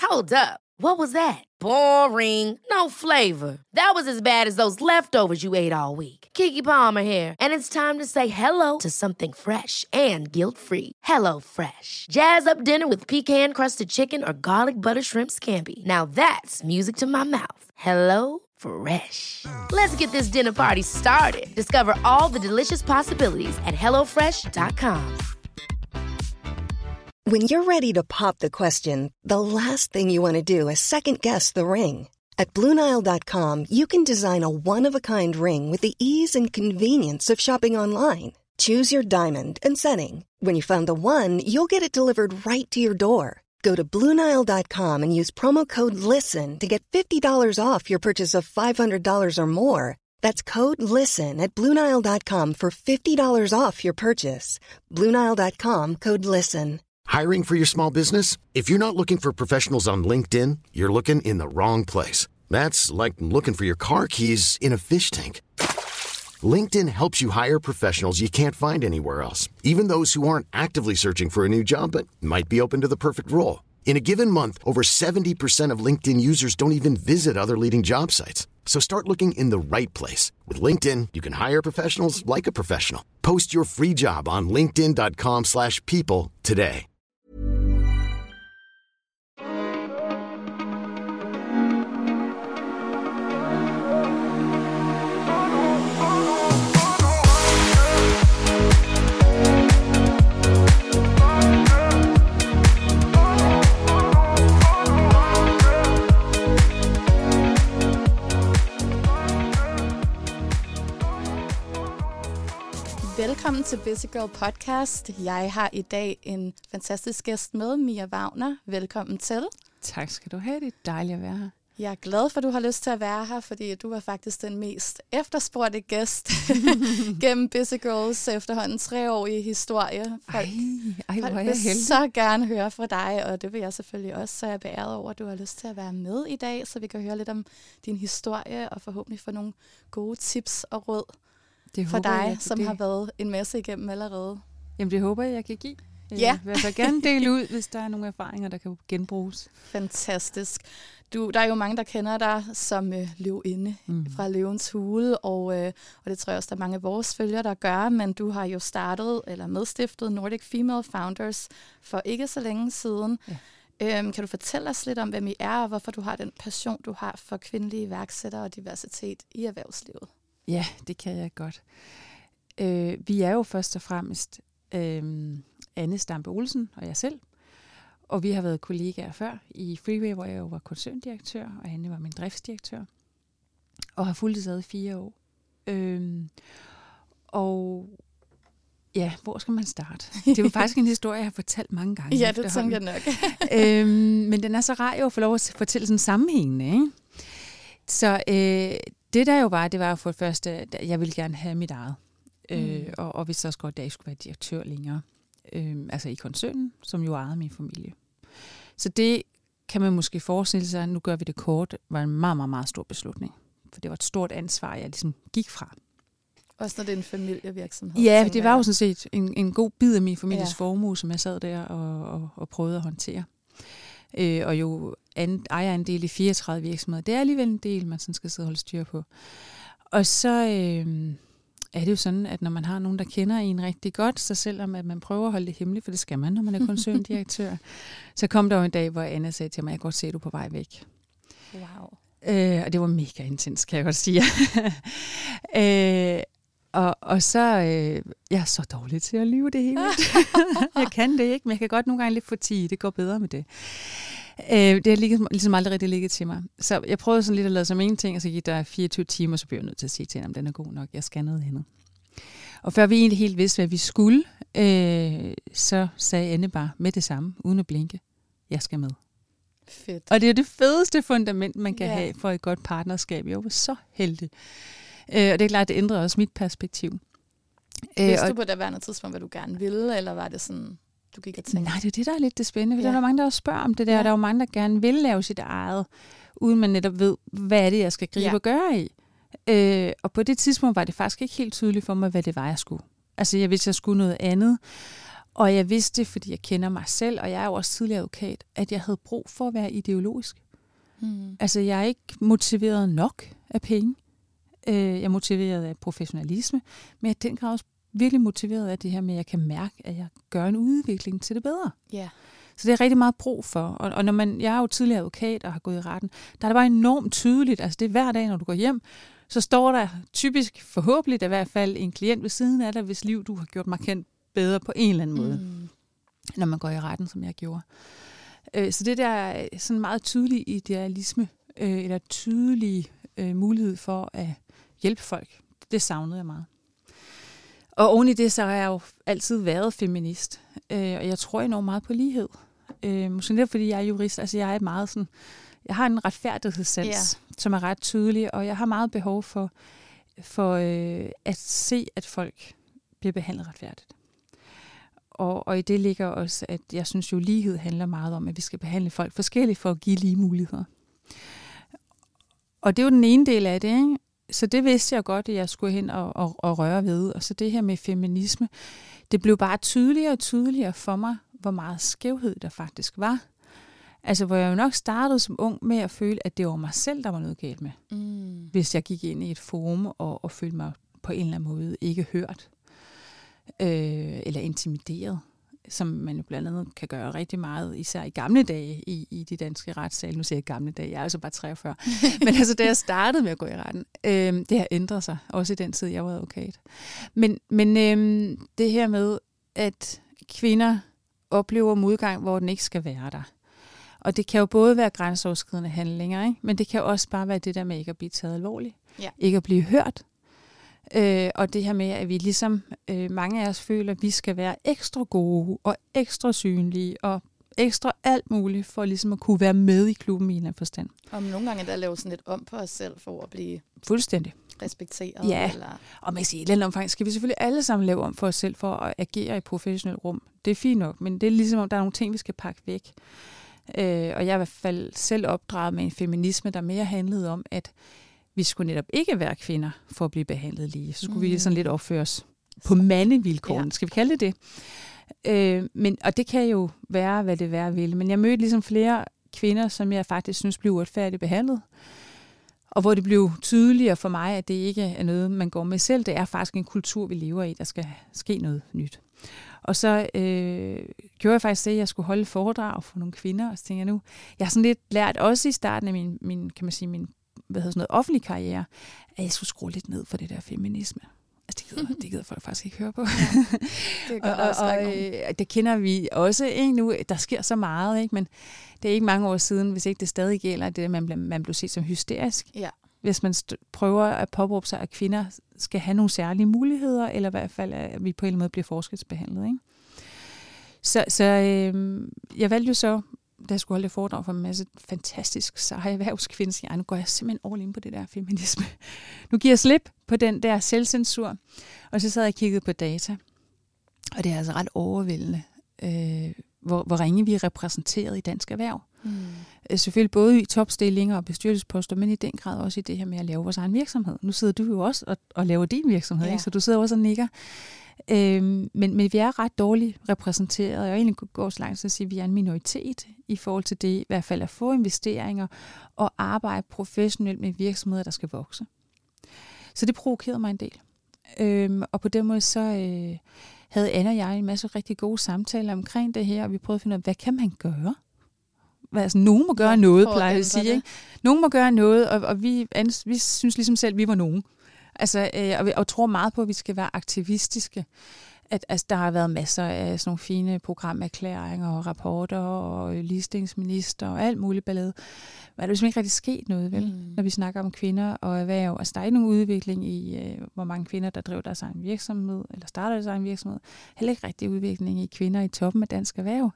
Hold up. What was that? Boring. No flavor. That was as bad as those leftovers you ate all week. Keke Palmer here, and it's time to say hello to something fresh and guilt-free. Hello Fresh. Jazz up dinner with pecan-crusted chicken or garlic butter shrimp scampi. Now that's music to my mouth. Hello Fresh. Let's get this dinner party started. Discover all the delicious possibilities at hellofresh.com. When you're ready to pop the question, the last thing you want to do is second-guess the ring. At BlueNile.com, you can design a one-of-a-kind ring with the ease and convenience of shopping online. Choose your diamond and setting. When you find the one, you'll get it delivered right to your door. Go to BlueNile.com and use promo code LISTEN to get $50 off your purchase of $500 or more. That's code LISTEN at BlueNile.com for $50 off your purchase. BlueNile.com, code LISTEN. Hiring for your small business? If you're not looking for professionals on LinkedIn, you're looking in the wrong place. That's like looking for your car keys in a fish tank. LinkedIn helps you hire professionals you can't find anywhere else, even those who aren't actively searching for a new job but might be open to the perfect role. In a given month, over 70% of LinkedIn users don't even visit other leading job sites. So start looking in the right place. With LinkedIn, you can hire professionals like a professional. Post your free job on linkedin.com/people today. Velkommen til Busy Girl Podcast. Jeg har i dag en fantastisk gæst med, Mia Wagner. Velkommen til. Tak skal du have. Det er dejligt at være her. Jeg er glad for, at du har lyst til at være her, fordi du er faktisk den mest efterspurgte gæst gennem Busy Girls efterhånden 3-årige historie. Folk vil så gerne høre fra dig, og det vil jeg selvfølgelig også, så jeg er beæret over, at du har lyst til at være med i dag, så vi kan høre lidt om din historie, og forhåbentlig få nogle gode tips og råd for dig, som har været en masse igennem allerede. Jamen det håber jeg kan give. Ja. Jeg vil gerne dele ud, hvis der er nogle erfaringer, der kan genbruges. Fantastisk. Der er jo mange, der kender dig som løvinde fra Løvens Hule, og det tror jeg også, der er mange af vores følgere, der gør, men du har jo medstiftet Nordic Female Founders for ikke så længe siden. Ja. Kan du fortælle os lidt om, hvem I er, og hvorfor du har den passion, du har for kvindelige iværksættere og diversitet i erhvervslivet? Ja, det kan jeg godt. Vi er jo først og fremmest Anne Stampe Olsen og jeg selv. Og vi har været kollegaer før i Freeway, hvor jeg jo var koncerndirektør, og Anne var min driftsdirektør. Og har fulgt ad i 4 år. Og ja, hvor skal man starte? Det er jo faktisk en historie, jeg har fortalt mange gange. Ja, det tænker jeg nok. Men den er så rar jo at få lov at fortælle sådan sammenhængende, ikke? Så det der jo var, det var jo for det første, at jeg ville gerne have mit eget. Og hvis så også godt, at jeg skulle være direktør længere. Altså i koncernen, som jo ejede min familie. Så det kan man måske forestille sig, nu gør vi det kort, var en meget, meget, meget stor beslutning. For det var et stort ansvar, jeg ligesom gik fra. Også når det er en familievirksomhed. Ja, det var jo sådan set en god bid af min families formue, som jeg sad der og prøvede at håndtere. Og jo ejer en del i 34 virksomheder. Det er alligevel en del, man sådan skal sidde og holde styr på. Og så er det jo sådan, at når man har nogen, der kender en rigtig godt, så selvom at man prøver at holde det hemmeligt, for det skal man, når man er koncerndirektør, så kom der jo en dag, hvor Anna sagde til mig, jeg kan godt se, at du er på vej væk. Wow. Og det var mega intens, kan jeg godt sige. Og så, jeg er så dårlig til at lyve det hele. Jeg kan det ikke, men jeg kan godt nogle gange lidt fortige. Det går bedre med det. Det har ligesom aldrig rigtig ligget til mig. Så jeg prøvede sådan lidt at lade som ingenting, og så gik der 24 timer, så blev jeg nødt til at sige til hende, om den er god nok. Jeg skal noget andet. Og før vi egentlig helt vidste, hvad vi skulle, så sagde Anne bare med det samme, uden at blinke, jeg skal med. Fedt. Og det er det fedeste fundament, man kan have for et godt partnerskab. Jeg var så heldig. Og det er klart, det ændrede også mit perspektiv. Vidste du på det værende tidspunkt, hvad du gerne ville, eller var det sådan, du gik og tænkte? Nej, det er det, der er lidt det spændende, for der er mange, der også spørger om det der. Der er jo mange, der gerne vil lave sit eget, uden man netop ved, hvad er det, jeg skal gribe og gøre i. Og på det tidspunkt var det faktisk ikke helt tydeligt for mig, hvad det var, jeg skulle. Altså, jeg vidste, jeg skulle noget andet. Og jeg vidste, fordi jeg kender mig selv, og jeg er jo også tidligere advokat, at jeg havde brug for at være ideologisk. Altså, jeg er ikke motiveret nok af penge. Jeg er motiveret af professionalisme, men jeg er den grad også virkelig motiveret af det her med, at jeg kan mærke, at jeg gør en udvikling til det bedre. Yeah. Så det er rigtig meget brug for. Og når jeg er jo tidligere advokat og har gået i retten, der er det bare enormt tydeligt. Altså det er hver dag, når du går hjem, så står der typisk, forhåbentlig i hvert fald, en klient ved siden af dig, hvis liv du har gjort markant bedre på en eller anden måde, når man går i retten, som jeg gjorde. Så det der er sådan meget tydelig idealisme, eller tydelig mulighed for at hjælpe folk, det savnede jeg meget. Og oven i det, så har jeg jo altid været feminist, og jeg tror enormt meget på lighed. Måske lidt fordi jeg er jurist, altså jeg er meget sådan, jeg har en retfærdighedssans, som er ret tydelig, og jeg har meget behov for at se, at folk bliver behandlet retfærdigt. Og i det ligger også, at jeg synes jo, lighed handler meget om, at vi skal behandle folk forskelligt for at give lige muligheder. Og det er jo den ene del af det, ikke? Så det vidste jeg godt, at jeg skulle hen og røre ved. Og så det her med feminisme, det blev bare tydeligere og tydeligere for mig, hvor meget skævhed der faktisk var. Altså, hvor jeg jo nok startede som ung med at føle, at det var mig selv, der var noget galt med. Hvis jeg gik ind i et forum og følte mig på en eller anden måde ikke hørt. Eller intimideret, som man jo blandt andet kan gøre rigtig meget, især i gamle dage i de danske retssale. Nu siger jeg gamle dage, jeg er altså bare 43. Men altså, da jeg startede med at gå i retten, det har ændret sig, også i den tid, jeg var advokat. Men det her med, at kvinder oplever modgang, hvor den ikke skal være der. Og det kan jo både være grænseoverskridende handlinger, ikke? Men det kan også bare være det der med ikke at blive taget alvorligt. Ja. Ikke at blive hørt. Og det her med, at vi ligesom mange af os føler, at vi skal være ekstra gode og ekstra synlige og ekstra alt muligt for ligesom at kunne være med i klubben i en eller anden forstand. Og nogle gange der laver sådan lidt om på os selv for at blive fuldstændig respekteret. Ja, eller... og man kan sige, i et eller andet omfang skal vi selvfølgelig alle sammen lave om for os selv for at agere i professionelt rum. Det er fint nok, men det er ligesom, om der er nogle ting, vi skal pakke væk. Og jeg er i hvert fald selv opdraget med en feminisme, der mere handlede om, at vi skulle netop ikke være kvinder for at blive behandlet lige. Så skulle vi sådan lidt opføre os på mandevilkårene. Ja. Skal vi kalde det det? Og det kan jo være, hvad det være vil. Men jeg mødte ligesom flere kvinder, som jeg faktisk synes blev uretfærdigt behandlet. Og hvor det blev tydeligere for mig, at det ikke er noget, man går med selv. Det er faktisk en kultur, vi lever i, der skal ske noget nyt. Og så gjorde jeg faktisk det, at jeg skulle holde foredrag for nogle kvinder. Og så tænkte jeg nu, jeg har sådan lidt lært, også i starten af min kan man sige, min offentlig karriere, at jeg skulle skrue lidt ned for det der feminisme. Altså, det gider folk faktisk ikke høre på. Ja, det kender vi også ikke nu. Der sker så meget, ikke? Men det er ikke mange år siden, hvis ikke det stadig gælder, det at man blev set som hysterisk. Ja. Hvis man prøver at påberåbe sig, at kvinder skal have nogle særlige muligheder, eller i hvert fald, at vi på en eller anden måde bliver forskelsbehandlet. Ikke? Så jeg valgte jo så, da jeg skulle holde det foredrag for en masse fantastisk seje erhvervskvinder, siger, nu går jeg simpelthen all in på det der feminisme. Nu giver jeg slip på den der selvcensur, og så sad jeg og kiggede på data. Og det er altså ret overvældende, hvor ringe vi er repræsenteret i dansk erhverv. Selvfølgelig både i topstillinger og bestyrelsesposter, men i den grad også i det her med at lave vores egen virksomhed. Nu sidder du jo også og laver din virksomhed, ja. Ikke? Så du sidder også og nikker. Men vi er ret dårligt repræsenteret, og jeg egentlig går så langt til at sige, at vi er en minoritet i forhold til det, i hvert fald at få investeringer og arbejde professionelt med virksomheder, der skal vokse. Så det provokerede mig en del. Og på den måde så havde Anna og jeg en masse rigtig gode samtaler omkring det her, og vi prøvede at finde ud af, hvad kan man gøre? Altså, nogen må gøre noget, plejer jeg at sige. Ikke? Nogen må gøre noget, og vi synes ligesom selv, at vi var nogen. Altså, og tror meget på, at vi skal være aktivistiske. Altså, der har været masser af sådan nogle fine programerklæringer og rapporter og ligestillingsminister og alt muligt ballade. Men der er ligesom ikke rigtig sket noget, vel? Når vi snakker om kvinder og erhverv. Altså, der er ikke nogen udvikling i, hvor mange kvinder, der driver deres egen virksomhed, eller starter deres egen virksomhed. Heller ikke rigtig udvikling i kvinder i toppen af dansk erhverv.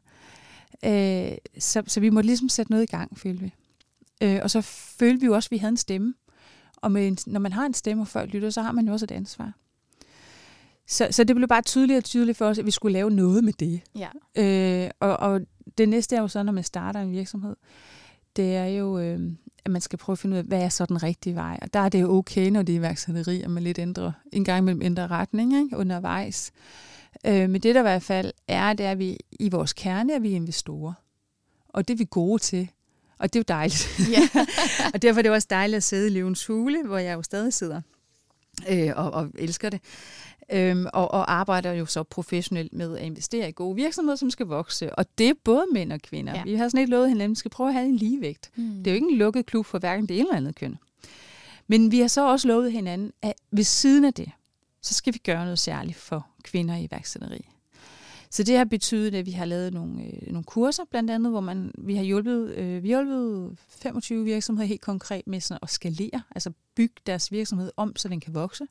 Så vi måtte ligesom sætte noget i gang, følte vi. Og så følte vi jo også, at vi havde en stemme. Og når man har en stemme, og folk lytter, så har man jo også et ansvar. Så det blev bare tydeligere og tydeligt for os, at vi skulle lave noget med det. Ja. Og det næste er jo så, når man starter en virksomhed, det er jo, at man skal prøve at finde ud af, hvad er så den rigtige vej. Og der er det jo okay, når det er iværksætteri, at man lidt en gang imellem ændrer retning, ikke? Undervejs. Men det der i hvert fald er, det er, at vi i vores kerne er vi investorer. Og det er vi gode til. Og det er jo dejligt. Yeah. Og derfor er det også dejligt at sidde i Løvens Hule, hvor jeg jo stadig sidder og elsker det. Og arbejder jo så professionelt med at investere i gode virksomheder, som skal vokse. Og det er både mænd og kvinder. Ja. Vi har sådan ikke lovet hinanden, at vi skal prøve at have en ligevægt. Det er jo ikke en lukket klub for hverken det ene eller andet køn. Men vi har så også lovet hinanden, at ved siden af det, så skal vi gøre noget særligt for kvinder i iværksætteri. Så det har betydet, at vi har lavet nogle kurser, blandt andet, hvor vi har hjulpet 25 virksomheder helt konkret med sådan at skalere, altså bygge deres virksomhed om, så den kan vokse.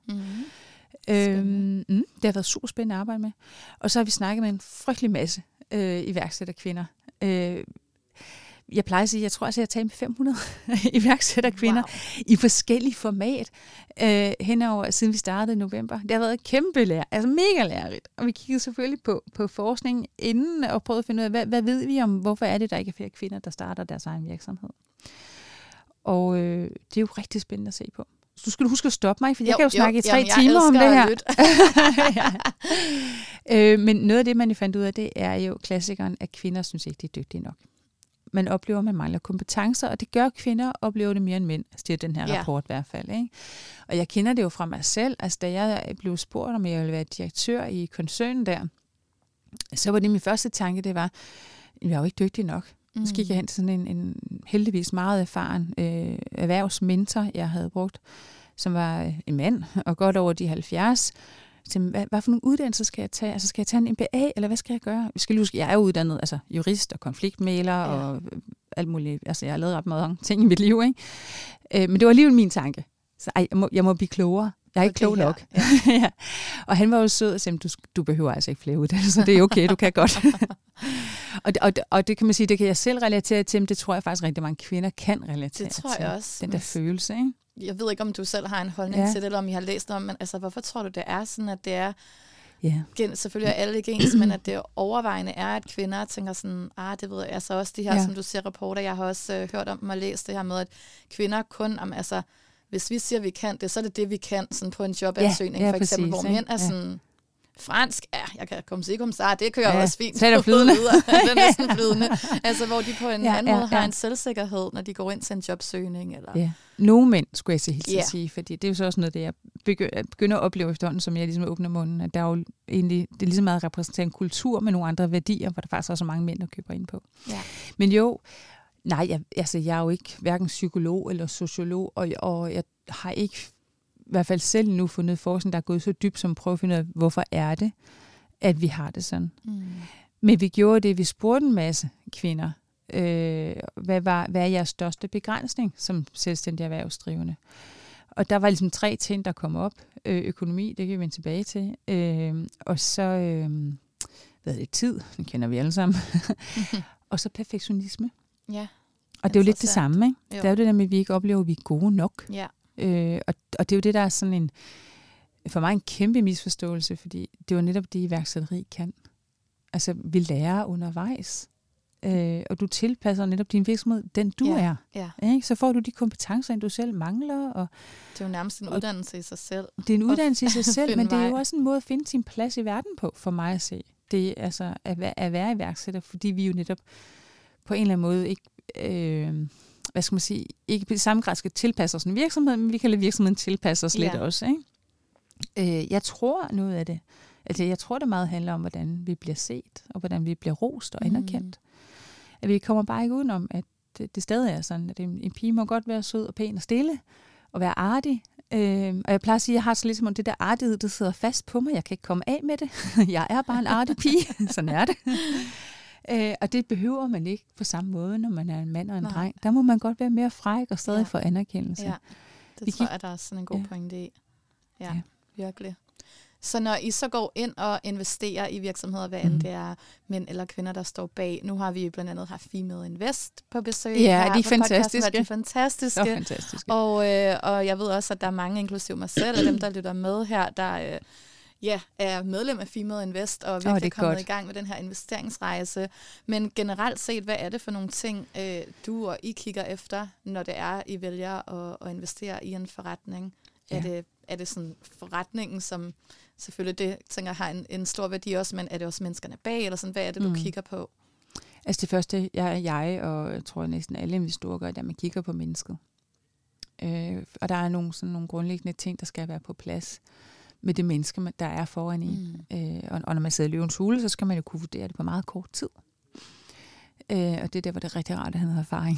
Det har været super spændende at arbejde med. Og så har vi snakket med en frygtelig masse iværksætterkvinder. Jeg plejer at sige, jeg tror altså, jeg har talt med 500 iværksætterkvinder i forskellige format henover, siden vi startede i november. Det har været kæmpe mega lærerigt. Og vi kiggede selvfølgelig på forskning inden og prøvede at finde ud af, hvad ved vi om, hvorfor er det, der ikke er flere kvinder, der starter deres egen virksomhed. Og det er jo rigtig spændende at se på. Så du skal huske at stoppe mig, for jeg kan jo snakke i 3 timer om det her. Men noget af det, man fandt ud af, det er jo klassikeren, at kvinder synes ikke, de er dygtige nok. Man oplever, at man mangler kompetencer, og det gør kvinder oplever det mere end mænd, siger den her rapport i hvert fald. Ikke? Og jeg kender det jo fra mig selv. Altså, da jeg blev spurgt, om jeg ville være direktør i koncernen der, så var det min første tanke, det var, jeg er jo ikke dygtig nok. Så gik jeg hen til sådan en heldigvis meget erfaren erhvervsmentor, jeg havde brugt, som var en mand, og godt over de 70. Så, hvad for nogle uddannelser skal jeg tage? Altså, skal jeg tage en MBA, eller hvad skal jeg gøre? Vi skal huske, jeg er jo uddannet jurist og konfliktmægler og alt muligt. Altså, jeg har lavet ret mange ting i mit liv, ikke? Men det var alligevel min tanke. Så jeg må blive klogere. Jeg er ikke klog nok. Ja. Og han var jo sød og sagde, du behøver altså ikke flere uddannelser. Det er okay, du kan godt. og det kan man sige, det kan jeg selv relatere til, men det tror jeg faktisk rigtig mange kvinder kan relatere til. Det tror jeg også. Den der følelse, ikke? Jeg ved ikke, om du selv har en holdning til det, eller om I har læst om, men altså, hvorfor tror du, det er sådan, at det er, selvfølgelig er alle ikke ens, men at det overvejende er, at kvinder tænker sådan, det ved jeg, altså også de her, som du siger, rapporter, jeg har også hørt om dem og læst det her med, at kvinder kun, hvis vi siger, vi kan det, så er det vi kan, sådan på en jobansøgning, for eksempel, hvor mænd er sådan, fransk, jeg kan komme sig det kører også fint. Det er flydende. Det er næsten flydende. Altså, hvor de på en anden måde har en selvsikkerhed, når de går ind til en jobsøgning. Eller. Ja. Nogle mænd, skulle jeg sige, fordi det er jo så også noget, det jeg begynder at opleve efterhånden, som jeg ligesom åbner munden, at der er jo egentlig, det er ligesom meget repræsenterer en kultur med nogle andre værdier, hvor der faktisk også er mange mænd, der køber ind på. Ja. Men jo, jeg er jo ikke hverken psykolog eller sociolog, og jeg har ikke i hvert fald selv nu fundet forskning, der er gået så dybt, som prøver at finde ud af, hvorfor er det, at vi har det sådan. Men vi gjorde det, vi spurgte en masse kvinder, hvad er jeres største begrænsning som selvstændig erhvervsdrivende? Og der var ligesom 3 ting, der kom op. Økonomi, det kan vi vende tilbage til. Og så tid, den kender vi alle sammen. Og så perfektionisme. Ja. Og det er jo lidt det samme, ikke? Jo. Det er jo det der med, at vi ikke oplever, at vi er gode nok. Ja. Og det er jo det, der er sådan for mig en kæmpe misforståelse, fordi det er jo netop det, iværksætteri kan. Altså, vi lærer undervejs. Og du tilpasser netop din virksomhed, den du er. Ja. Ikke? Så får du de kompetencer, du selv mangler. Og det er jo nærmest en uddannelse i sig selv. Det er en uddannelse i sig selv, men det er jo også en måde at finde sin plads i verden på, for mig at se. Det er altså at være iværksætter, fordi vi jo netop på en eller anden måde ikke, ikke på samme grad skal tilpasse os en virksomhed, men vi kan lade virksomheden tilpasse os lidt også. Ikke? Jeg tror noget af det. Altså, jeg tror, det meget handler om, hvordan vi bliver set, og hvordan vi bliver rost og anerkendt. At vi kommer bare ikke udenom, at det stadig er sådan, at en pige må godt være sød og pæn og stille, og være artig. Og jeg plejer at sige, at jeg har så ligesom det der artighed, det sidder fast på mig. Jeg kan ikke komme af med det. Jeg er bare en artig pige. Sådan er det. Og det behøver man ikke på samme måde, når man er en mand og en dreng. Der må man godt være mere fræk og stadig få anerkendelse. Ja, det tror jeg, der er sådan en god pointe i. Ja, virkelig. Så når I så går ind og investerer i virksomheder, hvad end det er mænd eller kvinder, der står bag. Nu har vi blandt andet haft Female Invest på besøg. Ja, de er fantastiske. De er fantastiske. Og jeg ved også, at der er mange, inklusive mig selv, og dem, der lytter med her, der er medlem af Female Invest, og virkelig kommet i gang med den her investeringsrejse. Men generelt set, hvad er det for nogle ting, du og I kigger efter, når det er, I vælger at investere i en forretning? Ja. er det sådan forretningen, som selvfølgelig det, tænker har en stor værdi også, men er det også menneskerne bag, eller sådan, hvad er det, du kigger på? Altså det første, jeg og jeg tror næsten alle investorer gør, det er, at man kigger på mennesket. Og der er nogle grundlæggende ting, der skal være på plads med det menneske, der er foran i. Og når man sidder i løvens hule, så skal man jo kunne vurdere det på meget kort tid. Og det er der, hvor det er rigtig rart at have noget erfaring.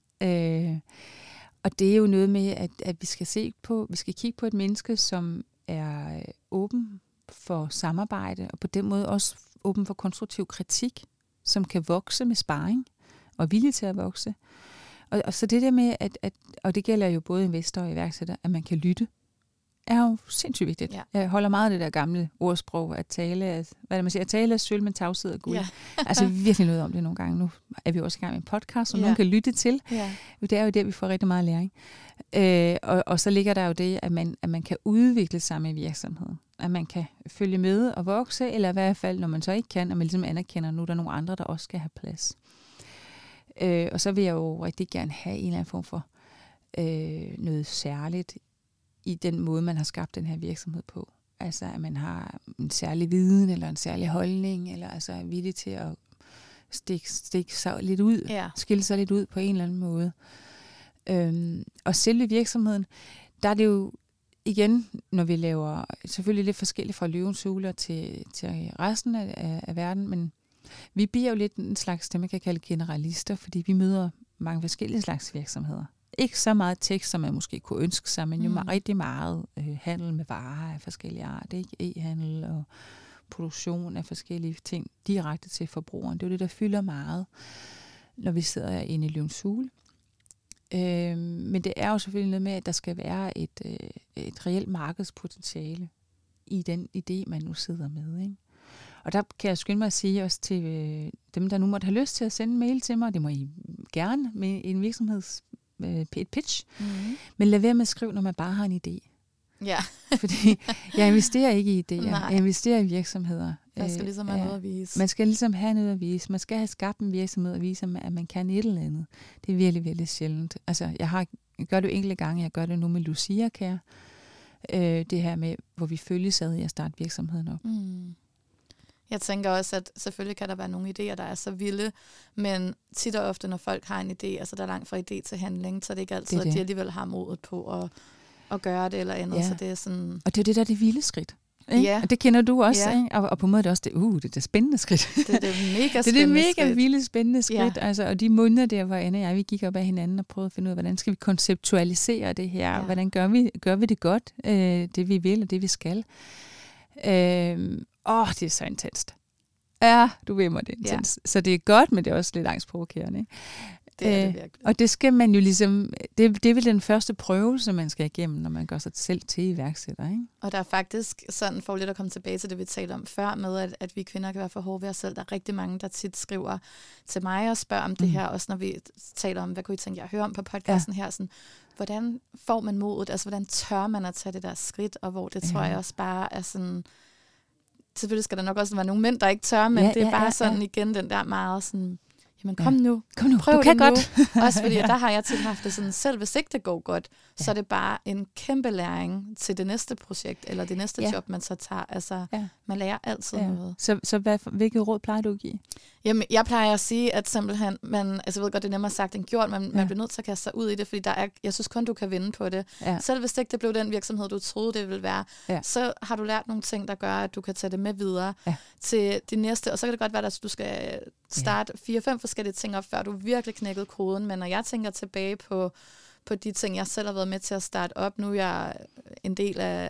Og det er jo noget med, at vi skal kigge på et menneske, som er åben for samarbejde, og på den måde også åben for konstruktiv kritik, som kan vokse med sparring, og villig til at vokse. Og så det der med, og det gælder jo både investorer og iværksættere, at man kan lytte, er jo sindssygt vigtigt. Ja. Jeg holder meget af det der gamle ordsprog, at tale er sølv, men tavshed er guld. Ja. Altså virkelig noget om det nogle gange. Nu er vi også i gang med en podcast, som nogen kan lytte til. Ja. Det er jo der, vi får rigtig meget læring. Og så ligger der jo det, at man kan udvikle sig med virksomheden. At man kan følge med og vokse, eller i hvert fald, når man så ikke kan, at man ligesom anerkender, at nu er der nogle andre, der også skal have plads. Og så vil jeg jo rigtig gerne have en eller anden form for noget særligt i den måde, man har skabt den her virksomhed på. Altså, at man har en særlig viden, eller en særlig holdning, eller altså er villig til at stikke sig lidt ud, skille sig lidt ud på en eller anden måde. Og selve virksomheden, der er det jo igen, når vi laver selvfølgelig lidt forskelligt fra løvens hule til resten af verden, men vi bliver jo lidt en slags, det man kan kalde generalister, fordi vi møder mange forskellige slags virksomheder. Ikke så meget tekst, som man måske kunne ønske sig, men jo rigtig meget handel med varer af forskellige art, ikke? E-handel og produktion af forskellige ting direkte til forbrugeren. Det er jo det, der fylder meget, når vi sidder inde i løvens hule. Men det er jo selvfølgelig noget med, at der skal være et reelt markedspotentiale i den idé, man nu sidder med, ikke? Og der kan jeg skynde mig at sige også til dem, der nu måtte have lyst til at sende en mail til mig, det må I gerne med en et pitch, men lad være med at skrive, når man bare har en idé. Ja. Fordi jeg investerer ikke i idéer, jeg investerer i virksomheder. Der skal ligesom have noget at vise. Man skal ligesom have noget at vise. Man skal have skabt en virksomhed og vise, at man kan et eller andet. Det er virkelig, virkelig sjældent. Altså, jeg gør det jo enkelte gange, jeg gør det nu med Lucia Care. Det her med, hvor vi følges ad i at starte virksomheden op. Jeg tænker også, at selvfølgelig kan der være nogle idéer, der er så vilde, men tit og ofte, når folk har en idé, altså der er langt fra idé til handling, så er det ikke altid, at de alligevel har modet på at gøre det eller andet. Ja. Så det er sådan... Og det er det der, det vilde skridt. Ikke? Ja. Og det kender du også, ikke? Og på en måde er det også det spændende skridt. Det er det mega spændende skridt. Det er det mega vilde spændende skridt. Altså, og de måneder der, hvor Anne og jeg, vi gik op ad hinanden og prøvede at finde ud af, hvordan skal vi konceptualisere det her? Ja. Hvordan gør vi det godt? Det vi vil og det vi skal. Det er så intenst. Ja, du ved mig, det er intenst. Ja. Så det er godt, men det er også lidt angstprovokerende, ikke? Det er det virkelig. Og det skal man jo ligesom, det er vel den første prøve, som man skal igennem, når man gør sig selv til iværksætter, ikke? Og der er faktisk sådan, for lidt at komme tilbage til det, vi talte om før, med at vi kvinder kan være for hårde ved os selv. Der er rigtig mange, der tit skriver til mig og spørger om det her, også når vi taler om, hvad kunne I tænke jer at høre om på podcasten her, sådan, hvordan får man modet, altså hvordan tør man at tage det der skridt, og hvor det tror jeg også bare er sådan, selvfølgelig skal der nok også være nogle mænd, der ikke tør, men det er bare sådan igen den der meget sådan, jamen kom nu, prøv du kan det godt. Også fordi der har jeg tit haft det sådan, selv hvis ikke det går godt, så er det bare en kæmpe læring til det næste projekt, eller det næste job, man så tager. Altså, man lærer altid noget. Så hvilket råd plejer du at give? Jamen, jeg plejer at sige, at simpelthen, altså jeg ved godt, det er nemmere sagt end gjort, men man bliver nødt til at kaste sig ud i det, fordi jeg synes kun, du kan vinde på det. Ja. Selv hvis det ikke blev den virksomhed, du troede, det ville være, så har du lært nogle ting, der gør, at du kan tage det med videre til de næste, og så kan det godt være, at du skal starte 4-5 forskellige ting op, før du virkelig knækkede koden, men når jeg tænker tilbage på de ting, jeg selv har været med til at starte op, nu er jeg en del af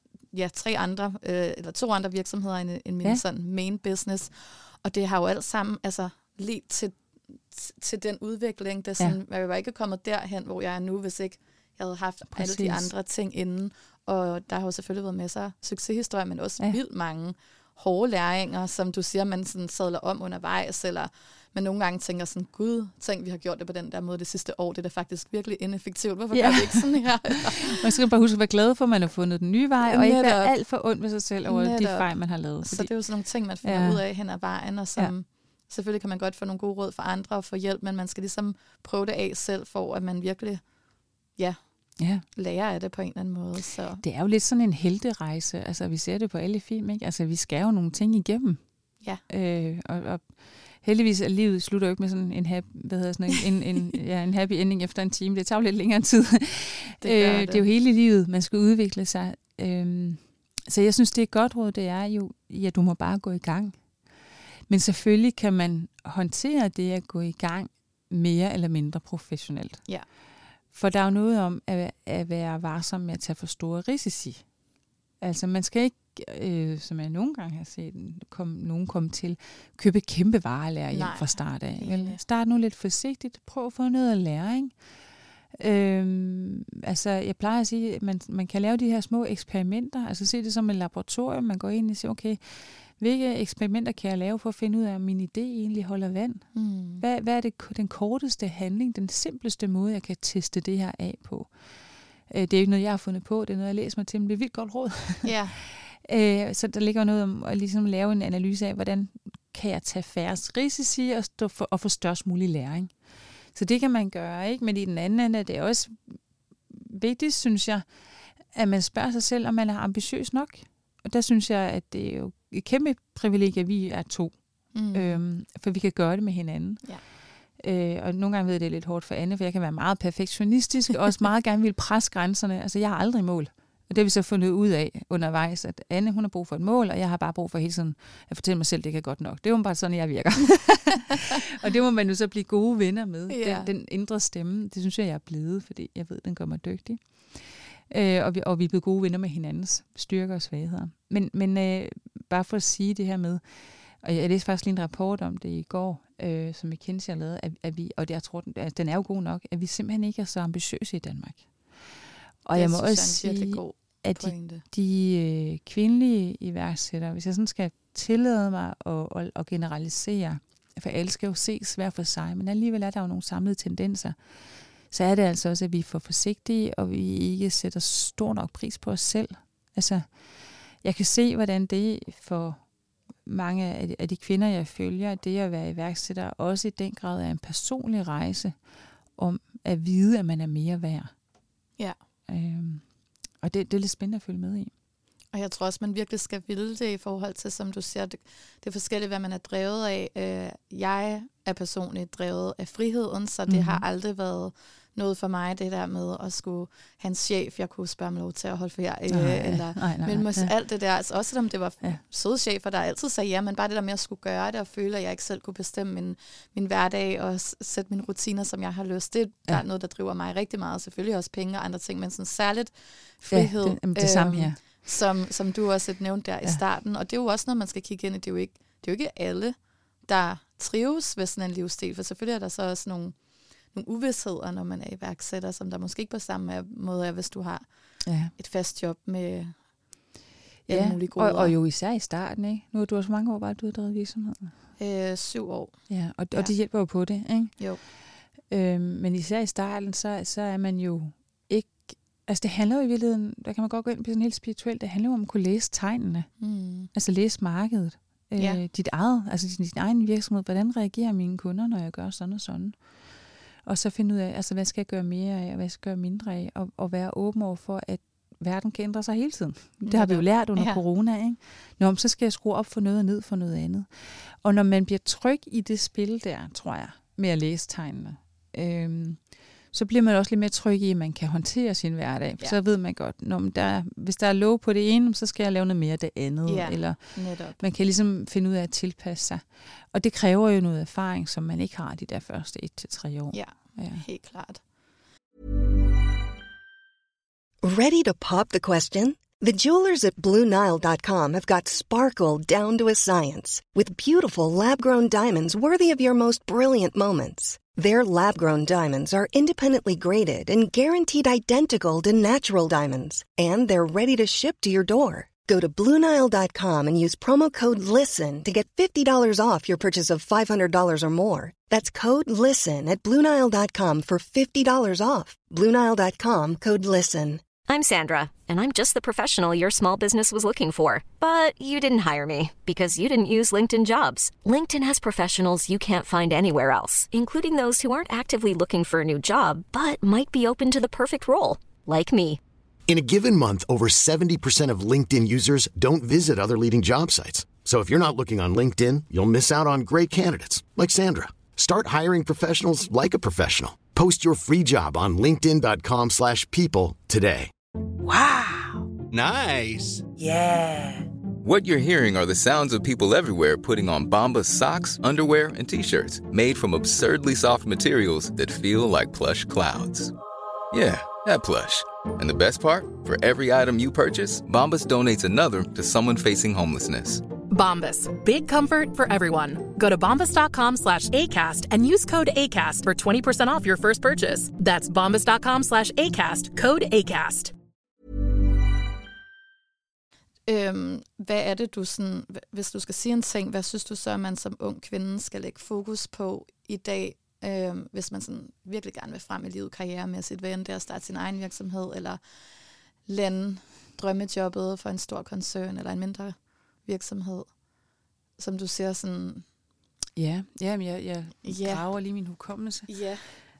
2 andre virksomheder end min sådan main business, og det har jo alt sammen altså ledt til den udvikling, det sådan, jeg var ikke kommet derhen, hvor jeg er nu, hvis ikke jeg havde haft alle de andre ting inden, og der har jo selvfølgelig været masser af succeshistorier, men også vildt mange hårde læringer, som du siger, man sådan sadler om undervejs, eller men nogle gange tænker sådan, gud, tænk, vi har gjort det på den der måde det sidste år, det er da faktisk virkelig ineffektivt. Hvorfor gør vi ikke sådan her? Man skal bare huske at være glad for, at man har fundet den nye vej, og ikke være alt for ondt med sig selv over de fejl, man har lavet. Så det er jo sådan nogle ting, man finder ud af hen ad vejen, og som selvfølgelig kan man godt få nogle gode råd fra andre og få hjælp, men man skal ligesom prøve det af selv, for at man virkelig lære af det på en eller anden måde. Så. Det er jo lidt sådan en helterejse. Altså, vi ser det på alle film, ikke? Altså, vi skal jo nogle ting igennem. Ja. Og heldigvis er livet slutter jo ikke med sådan en happy ending efter en time. Det tager jo lidt længere tid. Det er jo hele livet, man skal udvikle sig. Så jeg synes, det er et godt råd, det er jo, du må bare gå i gang. Men selvfølgelig kan man håndtere det at gå i gang mere eller mindre professionelt. Ja. For der er jo noget om at være varsom med at tage for store risici. Altså man skal ikke, som jeg nogle gange har set nogen komme til, købe kæmpe varelærer hjem fra start af. Vel? Start nu lidt forsigtigt, prøv at få noget at lære, ikke? Altså jeg plejer at sige, at man kan lave de her små eksperimenter, altså se det som et laboratorium, man går ind og siger, okay, hvilke eksperimenter kan jeg lave for at finde ud af, om min idé egentlig holder vand? Hvad er det den korteste handling, den simpleste måde, jeg kan teste det her af på? Det er jo ikke noget, jeg har fundet på, det er noget, jeg læser mig til, men det er vildt godt råd. Ja. Så der ligger noget om at ligesom lave en analyse af, hvordan kan jeg tage færrest risici og få størst mulig læring. Så det kan man gøre, ikke? Men i den anden ende er det også vigtigt, synes jeg, at man spørger sig selv, om man er ambitiøs nok. Og der synes jeg, at det er jo et kæmpe privilegie, at vi er 2. For vi kan gøre det med hinanden. Ja. Og nogle gange ved jeg, det er lidt hårdt for Anne, for jeg kan være meget perfektionistisk, og også meget gerne vil presse grænserne. Altså, jeg har aldrig mål. Og det har vi så fundet ud af undervejs, at Anne, hun har brug for et mål, og jeg har bare brug for hele tiden at fortælle mig selv, det kan godt nok. Det er jo bare sådan, jeg virker. Og det må man jo så blive gode venner med. Ja. Den indre stemme, det synes jeg er blevet, fordi jeg ved, den gør mig dygtig. Og vi er blevet gode venner med hinandens styrker og svagheder. Men bare for at sige det her med, og jeg læste faktisk lige en rapport om det i går, som McKinsey har lavet, at vi, og jeg tror, den er jo god nok, at vi simpelthen ikke er så ambitiøse i Danmark. Og jeg må også sige, at de kvindelige iværksættere, hvis jeg sådan skal tillade mig at generalisere, for alle skal jo ses hver for sig, men alligevel er der jo nogle samlede tendenser, så er det altså også, at vi er for forsigtige, og vi ikke sætter stor nok pris på os selv. Altså, jeg kan se, hvordan det for mange af de kvinder, jeg følger, det at være iværksætter, også i den grad er en personlig rejse om at vide, at man er mere værd. Ja. Og det er lidt spændende at følge med i. Og jeg tror også, man virkelig skal ville det i forhold til, som du siger, det er forskelligt, hvad man er drevet af. Jeg er personligt drevet af friheden, så det har aldrig været noget for mig, det der med at skulle have en chef, jeg kunne spørge mig lov til at holde ferie, eller alt det der. Altså, også selvom det var søde chefer, der altid sagde ja, men bare det der med at skulle gøre det, og føle, at jeg ikke selv kunne bestemme min hverdag, og sætte mine rutiner, som jeg har lyst. Det er noget, der driver mig rigtig meget. Selvfølgelig også penge og andre ting, men sådan særligt frihed. Ja, det samme her. Som du også nævnte der i starten. Og det er jo også noget, man skal kigge ind i. Det er jo ikke alle, der trives ved sådan en livsstil, for selvfølgelig er der så også nogle uvidsheder, når man er iværksætter, som der måske ikke på samme måde er, hvis du har et fast job med alle mulige goder. Og jo især i starten, ikke? Nu har du også mange år, bare du har drevet virksomheden. 7 år. Ja, og det hjælper jo på det, ikke? Jo. Men især i starten, så er man jo ikke... Altså det handler jo i virkeligheden, der kan man godt gå ind på sådan helt spirituelt, det handler jo om at kunne læse tegnene. Altså læse markedet. Dit eget, altså din egen virksomhed, hvordan reagerer mine kunder, når jeg gør sådan og sådan. Og så finde ud af, altså hvad skal jeg gøre mere af, og hvad skal jeg gøre mindre af, og være åben over for, at verden kan ændre sig hele tiden. Det har vi jo lært under corona, ikke? Nå, så skal jeg skrue op for noget og ned for noget andet. Og når man bliver tryg i det spil der, tror jeg, med at læse tegnene, så bliver man også lidt mere tryg i, at man kan håndtere sin hverdag. Så ved man godt, hvis der er lov på det ene, så skal jeg lave noget mere af det andet. Eller man kan ligesom finde ud af at tilpasse sig. Og det kræver jo noget erfaring, som man ikke har de der første 1-3 år. Ja, helt klart. Ready to pop the question? The jewelers at BlueNile.com have got sparkle down to a science with beautiful lab-grown diamonds worthy of your most brilliant moments. Their lab-grown diamonds are independently graded and guaranteed identical to natural diamonds, and they're ready to ship to your door. Go to BlueNile.com and use promo code LISTEN to get $50 off your purchase of $500 or more. That's code LISTEN at BlueNile.com for $50 off. BlueNile.com, code LISTEN. I'm Sandra, and I'm just the professional your small business was looking for. But you didn't hire me because you didn't use LinkedIn Jobs. LinkedIn has professionals you can't find anywhere else, including those who aren't actively looking for a new job, but might be open to the perfect role. like me. In a given month, over 70% of LinkedIn users don't visit other leading job sites. So if you're not looking on LinkedIn, you'll miss out on great candidates like Sandra. Start hiring professionals like a professional. Post your free job on linkedin.com/people today. Wow. Nice. Yeah. What you're hearing are the sounds of people everywhere putting on Bombas socks, underwear, and T-shirts made from absurdly soft materials that feel like plush clouds. Yeah, that plush. And the best part? For every item you purchase, Bombas donates another to someone facing homelessness. Bombas. Big comfort for everyone. Go to bombas.com/ACAST and use code ACAST for 20% off your first purchase. That's bombas.com/ACAST. Code ACAST. Hvad er det, du sådan, hvis du skal sige en ting, hvad synes du så, at man som ung kvinde skal lægge fokus på i dag, hvis man sådan virkelig gerne vil frem i livet karrieremæssigt, hvad end det er at starte sin egen virksomhed, eller lande drømmejobbet for en stor koncern, eller en mindre virksomhed, som du ser sådan... Ja, men jeg graver lige min hukommelse. Ja.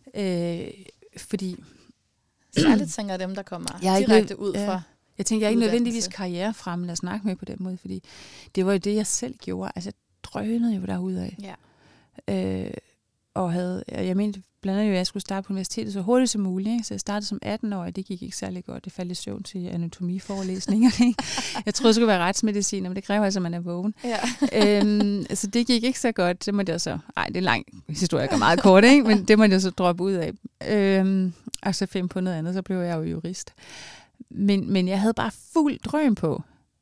Fordi... Særligt tænker dem, der kommer direkte ud fra... Jeg tænker, jeg er ikke nødvendigvis karrierefremmende at snakke med på den måde, fordi det var jo det, jeg selv gjorde. Altså, jeg drønede jo derudad. Ja. Jeg mente blandt andet jo, at jeg skulle starte på universitetet så hurtigt som muligt. Ikke? Så jeg startede som 18-årig, det gik ikke særlig godt. Det faldt i søvn til anatomiforelæsninger. Jeg troede, det skulle være retsmedicin, men det kræver altså, at man er vågen. Ja. Så det gik ikke så godt. Det måtte jeg så... Ej, det er en lang historie, jeg går meget kort, ikke? Men det måtte jeg så droppe ud af. Og så finde på noget andet, så blev jeg jo jurist. Men jeg havde bare fuld drøm på.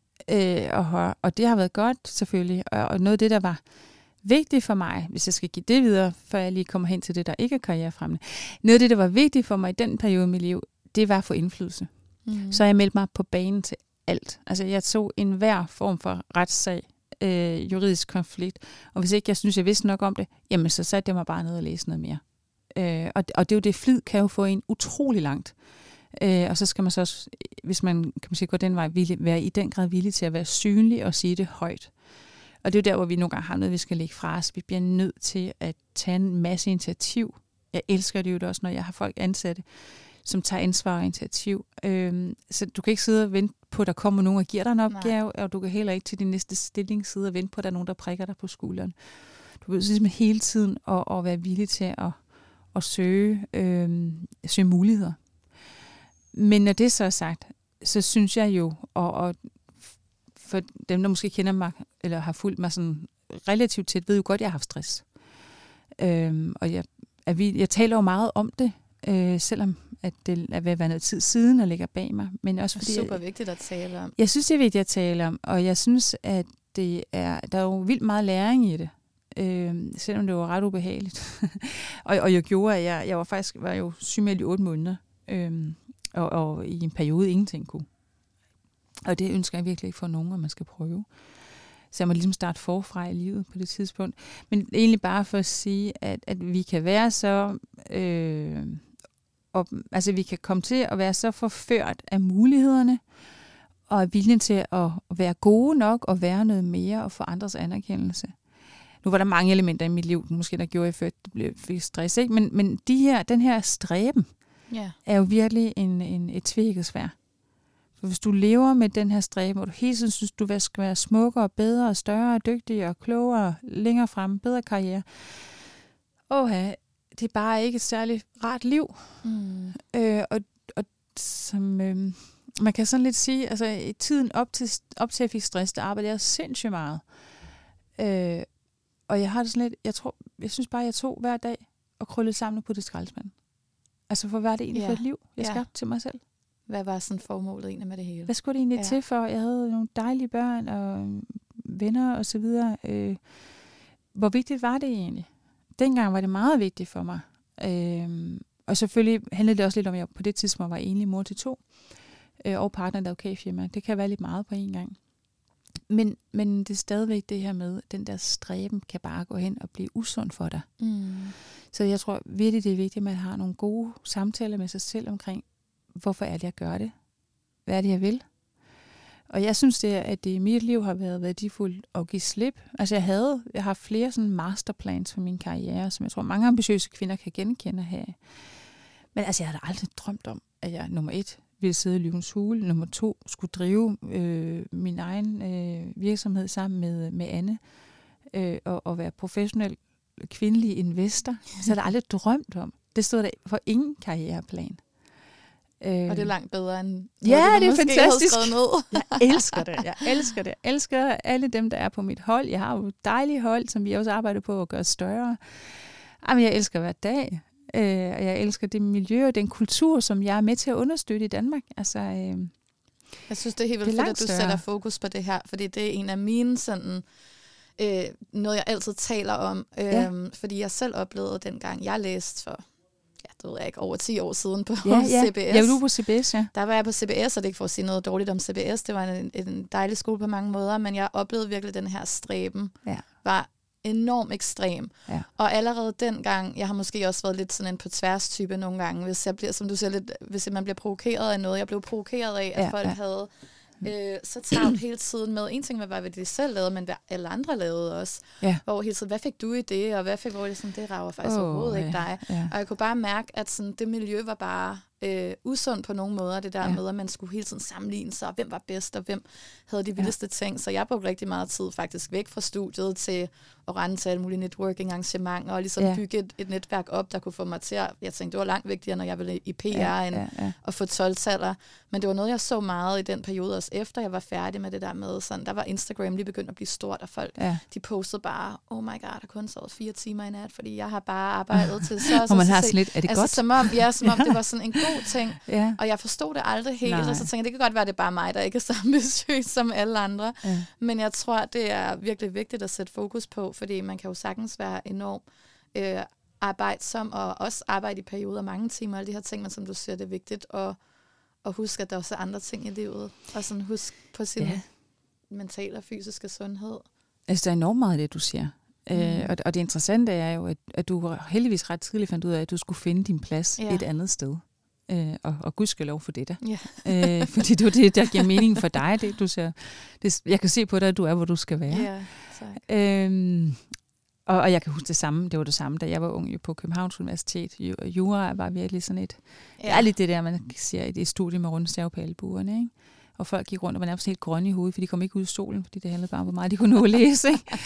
Og det har været godt, selvfølgelig. Og noget af det, der var vigtigt for mig, hvis jeg skal give det videre, før jeg lige kommer hen til det, der ikke er karrierefremmende. Noget af det, der var vigtigt for mig i den periode i mit liv, det var at få indflydelse. Så jeg meldte mig på banen til alt. Altså, jeg tog enhver form for retssag, juridisk konflikt. Og hvis ikke jeg synes, jeg vidste nok om det, jamen så satte jeg mig bare ned og læste noget mere. Og det er jo det, flid kan jo få en utrolig langt. Og så skal man så også, hvis man kan man sige, går den vej, være i den grad villig til at være synlig og sige det højt. Og det er jo der, hvor vi nogle gange har noget, vi skal lægge fra os. Vi bliver nødt til at tage en masse initiativ. Jeg elsker det jo også, når jeg har folk ansatte, som tager ansvar og initiativ. Så du kan ikke sidde og vente på, at der kommer nogen og giver dig en opgave, og du kan heller ikke til din næste stilling sidde og vente på, at der er nogen, der prikker dig på skulderen. Du vil simpelthen hele tiden at være villig til at søge muligheder. Men når det så er sagt, så synes jeg jo, og for dem, der måske kender mig, eller har fulgt mig sådan relativt tæt, ved jo godt, at jeg har haft stress. Og jeg taler jo meget om det, selvom at det er ved at være noget tid siden og ligger bag mig. Men også fordi, det er super vigtigt at tale om. Jeg synes, det er vigtigt at tale om, og jeg synes, at der er jo vildt meget læring i det. Selvom det var ret ubehageligt. og jeg gjorde, at jeg var jo sygemeldt i 8 måneder. Og i en periode ingenting kunne. Og det ønsker jeg virkelig ikke for nogen, at man skal prøve. Så jeg må ligesom starte forfra i livet på det tidspunkt. Men egentlig bare for at sige, at vi kan være så... altså vi kan komme til at være så forført af mulighederne, og er viljen til at være gode nok, og være noget mere, og få andres anerkendelse. Nu var der mange elementer i mit liv, måske der gjorde, at jeg fik stress, ikke? Men den her stræben, er jo virkelig et tveægget sværd. For hvis du lever med den her stræben, og du hele tiden synes, du skal være smukkere, bedre, større, dygtigere, klogere, længere frem, bedre karriere, det er bare ikke et særligt rart liv. Og som man kan sådan lidt sige, altså i tiden op til at jeg fik stress, der arbejdede jeg sindssygt meget. Og jeg har det sådan lidt, jeg synes bare, jeg tog hver dag og krøllede sammen på det skraldespand. Altså for hvad er det egentlig for et liv, jeg skabte til mig selv? Hvad var sådan formålet egentlig med det hele? Hvad skulle det egentlig til for? Jeg havde nogle dejlige børn og venner og så videre. Hvor vigtigt var det egentlig? Dengang var det meget vigtigt for mig. Og selvfølgelig handlede det også lidt om, at jeg på det tidspunkt var enlig mor til 2. Og partner i et advokatfirma. Det kan være lidt meget på en gang. Men det er stadigvæk det her med, den der stræben kan bare gå hen og blive usund for dig. Så jeg tror virkelig, det er vigtigt, at man har nogle gode samtaler med sig selv omkring, hvorfor er det, jeg gør det? Hvad er det, jeg vil? Og jeg synes, at det i mit liv har været værdifuldt at give slip. Altså jeg har flere sådan masterplans for min karriere, som jeg tror, mange ambitiøse kvinder kan genkende her. Men altså, jeg havde aldrig drømt om at jeg nummer 1 ville sidde i Løvens Hule, nummer 2 skulle drive min egen virksomhed sammen med Anne, og være professionel kvindelig investor. Så havde jeg aldrig drømt om. Det stod der for ingen karriereplan. Og det er langt bedre end det er fantastisk. Ned. Jeg elsker det. Jeg elsker alle dem, der er på mit hold. Jeg har jo et dejligt hold, som vi også arbejder på at gøre større. Jamen, jeg elsker hver dag. Og jeg elsker det miljø og den kultur, som jeg er med til at understøtte i Danmark. Altså, jeg synes, det er helt vildt fedt, at du sætter fokus på det her, fordi det er en af mine sådan... noget, jeg altid taler om, fordi jeg selv oplevede dengang, jeg læste for, det ved jeg ikke, over 10 år siden på CBS. Ja, du på CBS, ja. Der var jeg på CBS, og det er ikke for at sige noget dårligt om CBS, det var en dejlig skole på mange måder, men jeg oplevede virkelig, den her stræben var enormt ekstrem. Ja. Og allerede dengang, jeg har måske også været lidt sådan en på tværs type nogle gange, hvis jeg bliver, som du siger lidt, hvis man bliver provokeret af noget, jeg blev provokeret af, at folk havde så travlt hele tiden med, en ting var, hvad de selv lavede, men hvad alle andre lavede også. Ja. Hvor hele tiden, hvad fik du i det, og hvad fik, hvor det sådan, det rager faktisk overhovedet ikke dig. Ja. Og jeg kunne bare mærke, at sådan, det miljø var bare usundt på nogle måder, det der med, at man skulle hele tiden sammenligne sig, hvem var bedst, og hvem havde de vildeste ting. Så jeg brugte rigtig meget tid faktisk væk fra studiet til at rende til alle mulige networking-arrangementer, og ligesom bygge et netværk op, der kunne få mig til at, jeg tænkte, det var langt vigtigere, når jeg ville i PR, end at få 12-taller. Men det var noget, jeg så meget i den periode, også efter jeg var færdig med det der med, sådan, der var Instagram lige begyndt at blive stort, og folk, de postede bare, oh my god, jeg har kun sovet 4 timer i nat, fordi jeg har bare arbejdet til så. Og man har sådan lidt, er det godt? Som om det var sådan en god ting, og jeg forstod det aldrig helt, og så tænkte jeg, det kan godt være, det er bare mig, der ikke er så ambitiøs som alle andre, men jeg tror, det er virkelig vigtigt at sætte fokus på, fordi man kan jo sagtens være enormt arbejdsom, og også arbejde i perioder, mange timer, alle de her ting, men som du siger, det er vigtigt at huske, at der også er andre ting i livet, og sådan huske på sin mentale og fysiske sundhed. Altså, der er enormt meget af det, du siger. Og det interessante er jo, at du heldigvis ret tidligt fandt ud af, at du skulle finde din plads et andet sted. Og gudskelov for det der. Fordi det er det, der giver mening for dig. Det, du siger, jeg kan se på dig, at du er, hvor du skal være. Og jeg kan huske det samme. Det var det samme, da jeg var ung på Københavns Universitet. Jura var virkelig sådan et... Det er lidt det der, man siger, et studie med rundstav på albuerne, ikke? Og folk gik rundt og var nærmest helt grønne i hovedet, for de kom ikke ud af stolen, fordi det handlede bare om, hvor meget de kunne nå at læse.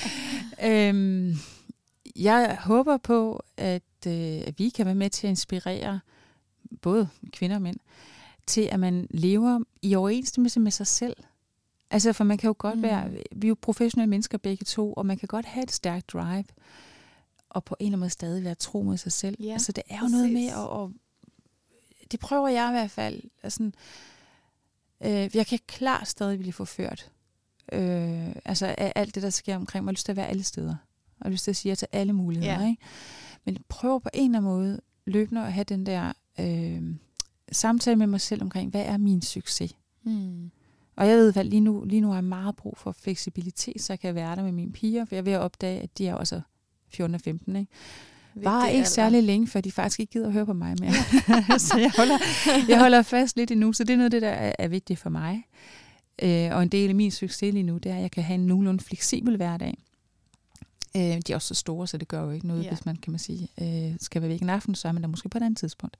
Jeg håber på, at vi kan være med til at inspirere både kvinder og mænd, til at man lever i overensstemmelse med sig selv. Altså, for man kan jo godt være, vi er jo professionelle mennesker begge to, og man kan godt have et stærkt drive, og på en eller anden måde stadig være tro mod sig selv. Ja, altså, det er jo noget med, og det prøver jeg i hvert fald. Altså, jeg kan klart stadig blive forført. Altså, af alt det, der sker omkring mig. Jeg har lyst til at være alle steder. Jeg har lyst til at sige ja til alle muligheder. Ikke? Men prøver på en eller anden måde løbende at have den der samtale med mig selv omkring, hvad er min succes? Og jeg ved, at lige nu har jeg meget brug for fleksibilitet, så jeg kan være der med mine piger, for jeg er ved at opdage, at de er også 14 og 15, ikke? Bare ikke særlig længe, for de faktisk ikke gider at høre på mig mere. Så jeg holder fast lidt endnu, så det er noget af det, der er vigtigt for mig. Og en del af min succes lige nu, det er, at jeg kan have en nogenlunde fleksibel hverdag. De er også så store, så det gør jo ikke noget, hvis man, kan man sige, skal være væk en aften, så er man der måske på et andet tidspunkt.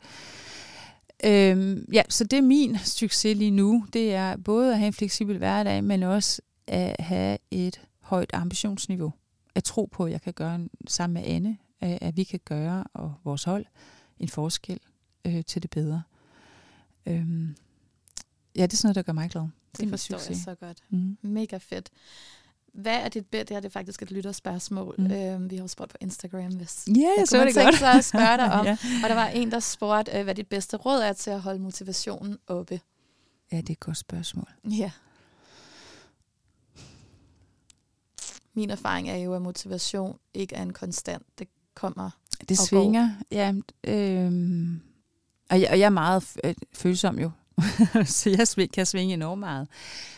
Så det er min succes lige nu. Det er både at have en fleksibel hverdag, men også at have et højt ambitionsniveau. At tro på, at jeg kan gøre sammen med Anne, at vi kan gøre, og vores hold, en forskel til det bedre. Det er sådan noget, der gør mig glad. Det forstår jeg så godt. Mega fedt. Hvad er dit bedste? Det her det er faktisk et lytterspørgsmål. Vi har jo spurgt på Instagram, hvis jeg så det godt. Så at spørge dig om. Og der var en, der spurgte, hvad dit bedste råd er til at holde motivationen oppe. Ja, det er et godt spørgsmål. Ja. Min erfaring er jo, at motivation ikke er en konstant. Det kommer det svinger. Ja, og jeg er meget følsom jo. Så jeg kan svinge enormt meget.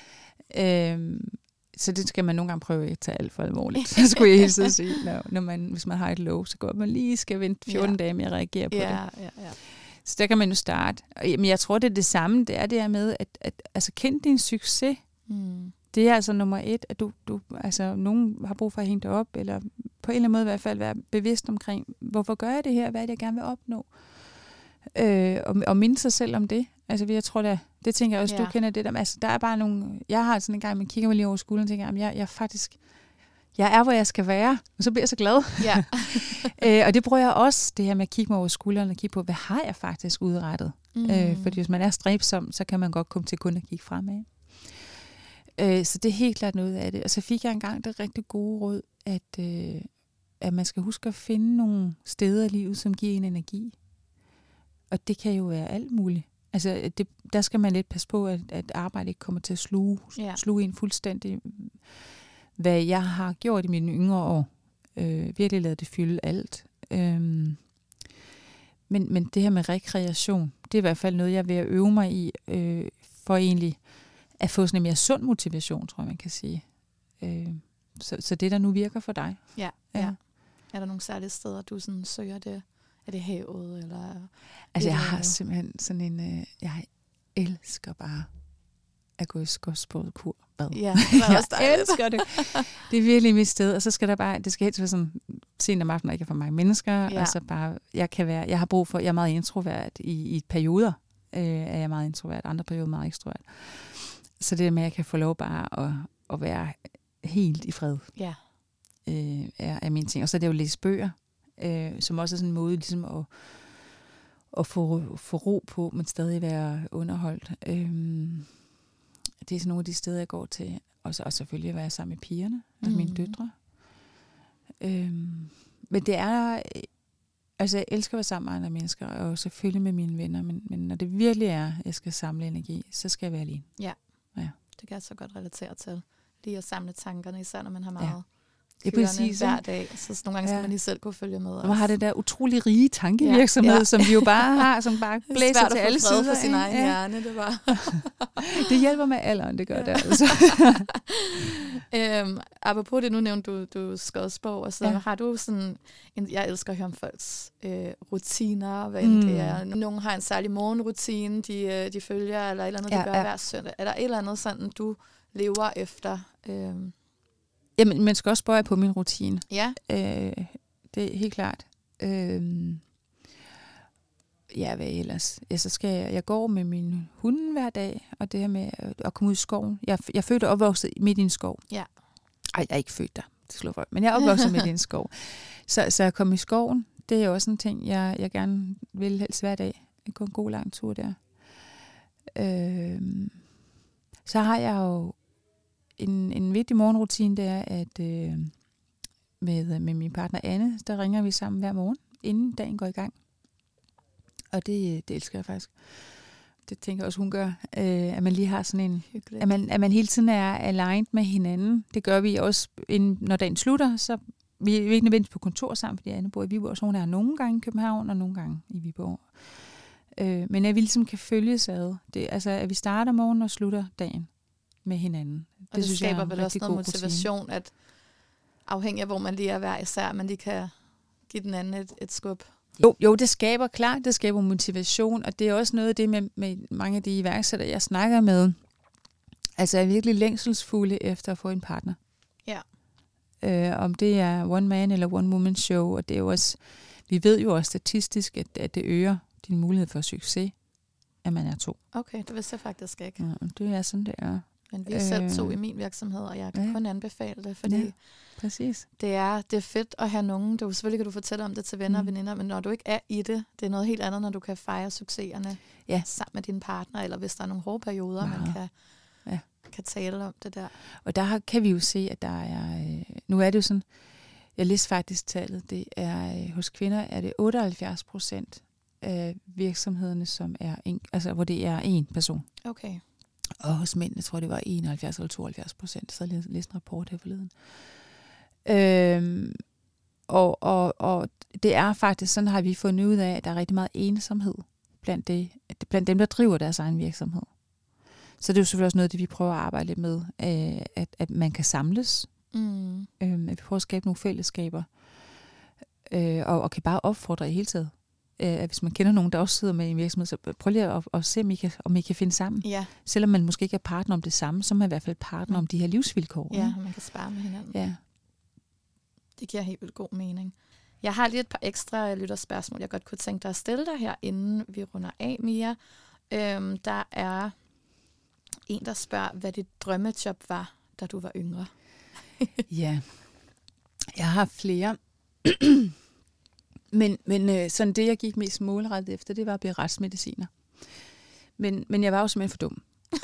Så det skal man nogle gange prøve at tage alt for alvorligt. Så skulle jeg hele tiden sige, hvis man har et low, så går man lige skal vente 14 dage med at reagere på det. Ja. Så der kan man jo starte. Men jeg tror, det er det samme. Det er det her med, at altså, kend din succes. Det er altså nummer 1, at du altså, nogen har brug for at hænge dig op, eller på en eller anden måde i hvert fald være bevidst omkring, hvorfor gør jeg det her? Hvad er det, jeg gerne vil opnå? Og minde sig selv om det. Altså, jeg tror, det tænker jeg også, du kender det der. Altså, der er bare nogle... Jeg har sådan en gang, man kigger mig lige over skulderen og tænker, jeg er, hvor jeg skal være, og så bliver jeg så glad. Ja. Og det bruger jeg også, det her med at kigge mig over skulderen og kigge på, hvad har jeg faktisk udrettet? Fordi hvis man er stræbsom, så kan man godt komme til kun at kigge fremad. Så det er helt klart noget af det. Og så fik jeg engang det rigtig gode råd, at man skal huske at finde nogle steder i livet, som giver en energi. Og det kan jo være alt muligt. Altså, der skal man lidt passe på, at arbejde ikke kommer til at sluge en fuldstændig. Hvad jeg har gjort i mine yngre år. Virkelig ladet det fylde alt. Men det her med rekreation, det er i hvert fald noget, jeg er ved at øve mig i, for egentlig at få sådan en mere sund motivation, tror jeg, man kan sige. Så det, der nu virker for dig. Ja. Er der nogle særlige steder, du sådan søger det? Er det havet? Eller altså, jeg har simpelthen sådan en... jeg elsker bare at gå i skovsbådkur. Ja, jeg elsker det. Det er virkelig mit sted. Og så skal det skal helst være sådan sent om aftenen, ikke for mange mennesker. Ja. Og så bare, jeg er meget introvert i perioder. Er jeg meget introvert, andre perioder meget ekstrovert. Så det med, at jeg kan få lov bare at være helt i fred, er mine ting. Og så er det jo at læse bøger, som også er sådan en måde ligesom at få ro på, men stadig være underholdt. Det er sådan nogle af de steder, jeg går til. Og selvfølgelig at være sammen med pigerne, altså mine døtre. Men det er... Altså, jeg elsker at være sammen med andre mennesker, og selvfølgelig med mine venner, men når det virkelig er, at jeg skal samle energi, så skal jeg være alene. Ja. Det kan jeg så godt relatere til. Lige at samle tankerne, især når man har meget kørende hver dag. Så nogle gange skal man lige selv kunne følge med. Man har det der utrolig rige tankevirksomhed, som vi jo bare har, som bare blæser til alle sider. Det er svært at få fred for sin egen hjerne, det var. Det hjælper med alderen, det gør det altså. Apropos det, nu nævnte du skodsborg, og så har du sådan, jeg elsker at høre om folks rutiner, hvad end det er. Nogle har en særlig morgenrutine, de følger, eller et eller andet, de gør hver søndag. Er der et eller andet sådan, du lever efter? Jamen, man skal også spørge på min rutine. Ja. Det er helt klart. Hvad ellers? Ja, så skal jeg går med min hunde hver dag, og det her med at komme ud i skoven. Jeg er født og opvokset midt i en skov. Ja. Ej, jeg er ikke født der, det slår folk, men jeg er opvokset midt i en skov. Så at komme i skoven, det er jo også en ting, jeg gerne vil helst hver dag. Jeg går en god lang tur der. Så har jeg jo en vigtig morgenrutine, det er, at med min partner Anne, der ringer vi sammen hver morgen, inden dagen går i gang. Og det elsker jeg faktisk. Det tænker jeg også, hun gør. At man lige har sådan en... At man hele tiden er aligned med hinanden. Det gør vi også, når dagen slutter. Så vi er ikke nødvendigvis på kontor sammen, fordi Anne bor i Viborg, så hun er nogle gange i København, og nogle gange i Viborg. Men at vi ligesom kan følges ad. Altså, at vi starter morgen og slutter dagen med hinanden. Og det synes skaber vel også noget motivation, at afhængig af, hvor man lige er hver især, man lige kan give den anden et skub. Jo, det skaber motivation, og det er også noget af det med mange af de iværksættere, jeg snakker med. Altså er virkelig længselsfulde efter at få en partner. Ja. Om det er one man eller one woman show, og det er jo også, vi ved jo også statistisk, at det øger din mulighed for succes, at man er 2. Okay, det vidste jeg faktisk ikke. Ja, det er sådan, det er. Men vi er selv 2 i min virksomhed, og jeg kan kun anbefale det, fordi præcis. Det er fedt at have nogen. Det er jo selvfølgelig, kan du fortælle om det til venner og veninder, men når du ikke er i det, det er noget helt andet, når du kan fejre succeserne sammen med din partner, eller hvis der er nogle hårde perioder, man kan tale om det der. Og der kan vi jo se, at der er... Nu er det jo sådan, jeg læste faktisk tallet, det er hos kvinder er det 78% af virksomhederne, som er hvor det er en person. Okay. Og hos mænd, jeg tror, det var 71 eller 72%. Så jeg læste en rapport her forleden. Og det er faktisk, sådan har vi fundet ud af, at der er rigtig meget ensomhed blandt dem, der driver deres egen virksomhed. Så det er jo selvfølgelig også noget, det vi prøver at arbejde lidt med, at man kan samles. At vi prøver at skabe nogle fællesskaber. Og kan bare opfordre i hele taget. At hvis man kender nogen, der også sidder med i en virksomhed, så prøv lige at se, om I kan finde sammen. Ja. Selvom man måske ikke er partner om det samme, så er man i hvert fald partner om de her livsvilkår. Ja, man kan spare med hinanden. Ja. Det giver helt vildt god mening. Jeg har lige et par ekstra lytterspørgsmål, jeg godt kunne tænke dig at stille dig her, inden vi runder af, Mia. Der er en, der spørger, hvad dit drømmejob var, da du var yngre. Ja, jeg har flere. men sådan det, jeg gik mest målrettet efter, det var at blive retsmediciner. Men jeg var jo simpelthen for dum.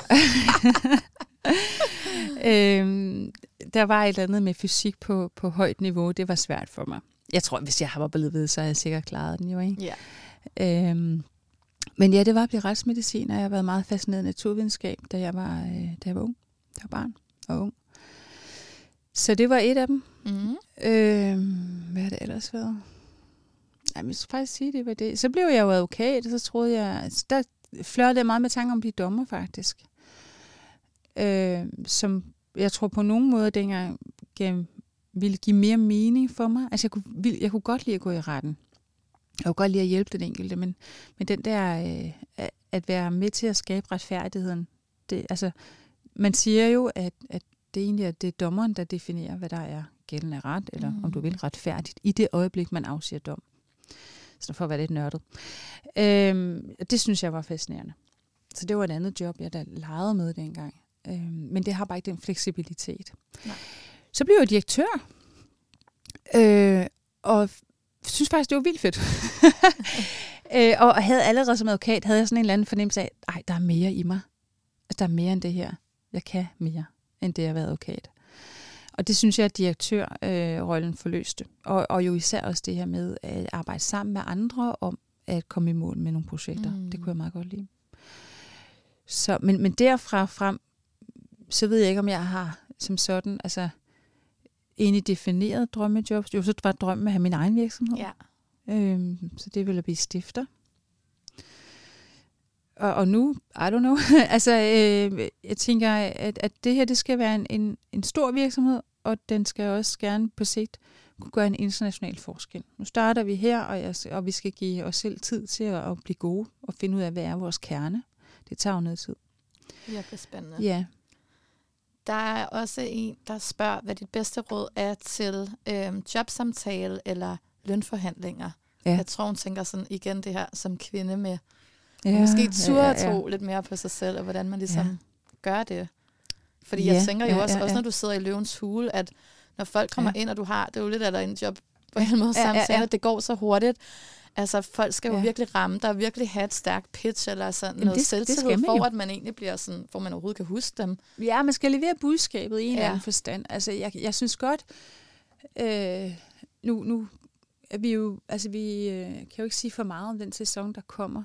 Der var et eller andet med fysik på højt niveau. Det var svært for mig. Jeg tror, hvis jeg var blevet ved, så havde jeg sikkert klaret den jo, ikke? Ja. Men ja, det var at blive retsmediciner. Jeg har været meget fascineret af naturvidenskab, da jeg var ung. Da jeg var barn og ung. Så det var et af dem. Mm-hmm. Hvad har det ellers været? Jeg skal faktisk sige, det var det. Så blev jeg jo advokat, og så troede jeg... Der flørtede jeg meget med tanker om at blive dommer, faktisk. Som jeg tror på nogen måde dengang ville give mere mening for mig. Altså jeg kunne godt lide at gå i retten. Jeg kunne godt lide at hjælpe den enkelte, men den der at være med til at skabe retfærdigheden. Det, altså, man siger jo, at det egentlig er det dommeren, der definerer, hvad der er gældende ret, eller om du vil retfærdigt, i det øjeblik, man afsiger dom. Så for at være lidt nørdet. Det synes jeg var fascinerende. Så det var et andet job, jeg da legede med dengang. Men det har bare ikke den fleksibilitet. Nej. Så blev jeg direktør. Og synes faktisk, det var vildt fedt. Og havde allerede som advokat, havde jeg sådan en eller anden fornemmelse af, ej, der er mere i mig. Altså, der er mere end det her. Jeg kan mere, end det at være advokat. Og det synes jeg, at direktørrollen forløste. Og jo især også det her med at arbejde sammen med andre om at komme i mål med nogle projekter. Det kunne jeg meget godt lide. Så, men derfra frem, så ved jeg ikke, om jeg har som sådan, altså egentlig defineret drømmejobs. Jo, så var drømmen at have min egen virksomhed. Ja. Så det vil at blive stifter. Og nu, I don't know, altså jeg tænker, at det her, det skal være en stor virksomhed, og den skal også gerne på sigt kunne gøre en international forskel. Nu starter vi her, og vi skal give os selv tid til at blive gode, og finde ud af, hvad er vores kerne. Det tager jo noget tid. Virkelig spændende. Ja. Der er også en, der spørger, hvad dit bedste råd er til jobsamtale eller lønforhandlinger. Ja. Jeg tror, hun tænker sådan igen det her som kvinde med måske turde at tro lidt mere på sig selv, og hvordan man ligesom gør det. Fordi jeg tænker jo også når du sidder i Løvens Hule, at når folk kommer ind, og du har, det er jo lidt eller en job på en måde samtale, det går så hurtigt. Altså, folk skal jo virkelig ramme dig, og virkelig have et stærkt pitch, eller sådan noget selvtillid, for at man egentlig bliver sådan, hvor man overhovedet kan huske dem. Ja, man skal levere budskabet i en eller anden forstand. Altså, jeg synes godt, nu er vi jo, altså vi kan jo ikke sige for meget om den sæson, der kommer.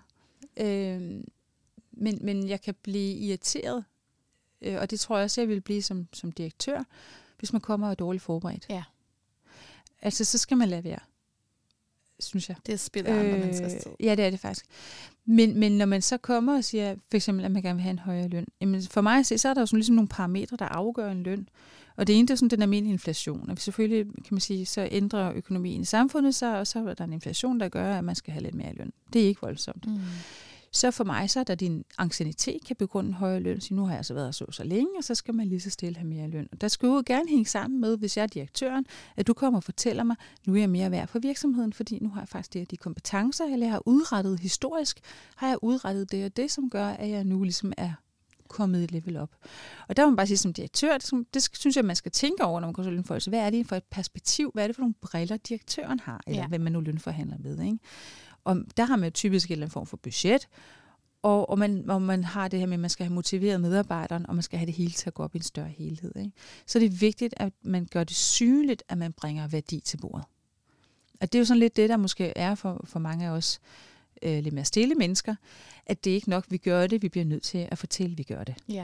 Men jeg kan blive irriteret, og det tror jeg også, jeg vil blive som direktør, hvis man kommer og er dårligt forberedt. Ja. Altså, så skal man lade være, synes jeg. Det spiller andre menneskers tid. Ja, det er det faktisk. Men når man så kommer og siger, for eksempel, at man gerne vil have en højere løn, jamen for mig at se, så er der jo sådan ligesom nogle parametre, der afgør en løn. Og det ene, det er sådan den almindelige inflation. Og selvfølgelig, kan man sige, så ændrer økonomien i samfundet sig, og så er der en inflation, der gør, at man skal have lidt mere løn. Det er ikke voldsomt. Så for mig, så er der din anciennitet kan begrunde en højere løn. Så nu har jeg så været så længe, og så skal man lige så stille have mere løn. Og der skal jo gerne hænge sammen med, hvis jeg er direktøren, at du kommer og fortæller mig, nu er jeg mere værd for virksomheden, fordi nu har jeg faktisk de kompetencer, eller jeg har udrettet historisk, har jeg udrettet det og det, som gør, at jeg nu ligesom er kommet et level op. Og der må man bare sige, som direktør, det synes jeg, man skal tænke over, når man går til lønforhandling. Hvad er det for et perspektiv? Hvad er det for nogle briller, direktøren har? Eller hvem man nu lønforhandler med, ikke? Og der har man jo typisk en eller anden form for budget, og man har det her med, at man skal have motiveret medarbejderen, og man skal have det hele til at gå op i en større helhed. Ikke? Så det er vigtigt, at man gør det synligt, at man bringer værdi til bordet. Og det er jo sådan lidt det, der måske er for mange af os lidt mere stille mennesker, at det er ikke nok, vi gør det, vi bliver nødt til at fortælle, at vi gør det. Ja.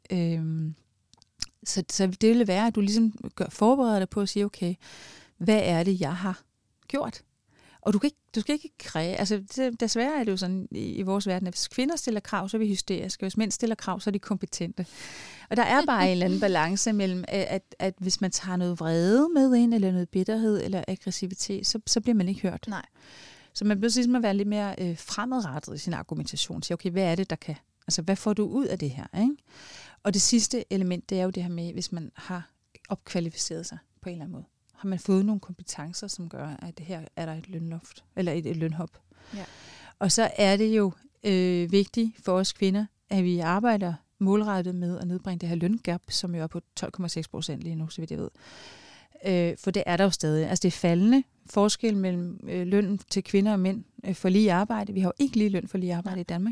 Så det ville være, at du ligesom forbereder dig på at sige, okay, hvad er det, jeg har gjort? Og du skal ikke kræve, altså desværre er det jo sådan i vores verden, at hvis kvinder stiller krav, så er vi hysteriske, og hvis mænd stiller krav, så er de kompetente. Og der er bare en eller anden balance mellem, at hvis man tager noget vrede med ind, eller noget bitterhed, eller aggressivitet, så bliver man ikke hørt. Nej. Så man bliver ligesom at være lidt mere fremadrettet i sin argumentation, sige, okay, hvad er det, der kan, altså hvad får du ud af det her, ikke? Og det sidste element, det er jo det her med, hvis man har opkvalificeret sig på en eller anden måde, har man fået nogle kompetencer, som gør, at her er der et lønloft, eller et lønhop. Ja. Og så er det jo vigtigt for os kvinder, at vi arbejder målrettet med at nedbringe det her løngap, som jo er på 12,6% lige nu, så vidt jeg ved. For det er der jo stadig. Altså det er faldende forskel mellem løn til kvinder og mænd for lige arbejde. Vi har jo ikke lige løn for lige arbejde i Danmark.